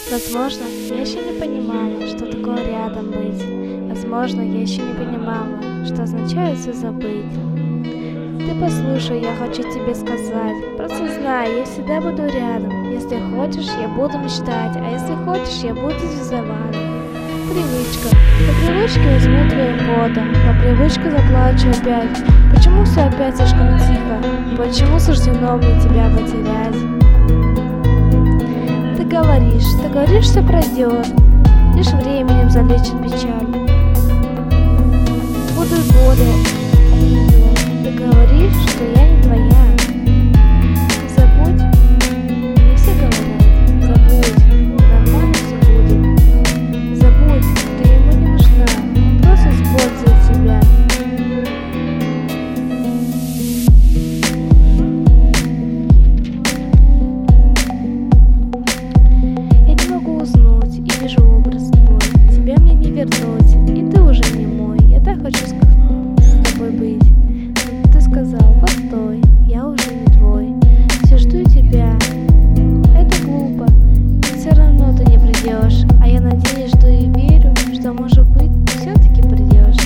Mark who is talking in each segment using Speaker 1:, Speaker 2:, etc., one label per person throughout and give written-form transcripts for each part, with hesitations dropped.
Speaker 1: Возможно, я еще не понимала, что такое рядом быть. Возможно, я еще не понимала, что означает все забыть. Ты послушай, я хочу тебе сказать. Просто знай, я всегда буду рядом. Если хочешь, я буду мечтать, а если хочешь, я буду звездовать. Привычка. По привычке возьму твое фото, по привычке заплачу опять. Почему все опять слишком тихо? Почему суждено мне тебя потерять? Ты говоришь, все пройдет, лишь временем залечит печаль. Будут годы, ты говоришь, что я не твоя. Забудь, мне все говорят, забудь, нормально все будет. Забудь, ты ему не нужна, он просто использует тебя. Я не могу уснуть и вижу образ твой. Тебя мне не вернуть, и ты уже не мой. Я так хочу с тобой быть. Но ты сказал, постой, я уже не твой. Все жду тебя. Это глупо, ведь все равно ты не придешь. А я надеюсь, что и верю, что может быть все-таки придешь.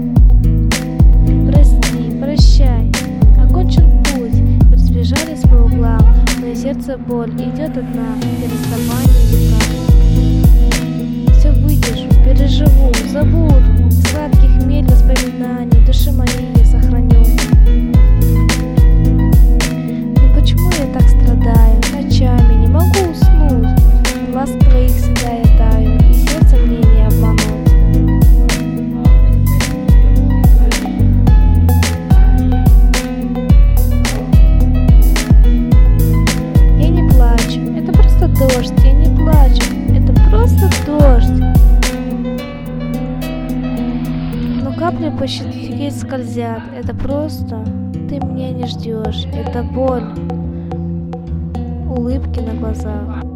Speaker 1: Прости, прощай, окончен путь. Разбежались по углам, но и сердце боль идет одна. Переставание века. Все выдержу, переживу, забуду. Сладких хмель воспоминаний души моей я сохраню. Но почему я так страдаю? Ночами не могу уснуть. В глаз твоих всегда я таю, и сердце мне не обмануть. Я не плачу, это просто дождь. Я не плачу, это просто дождь. Но капли по щеке скользят. Это просто ты меня не ждешь. Это боль, улыбки на глазах.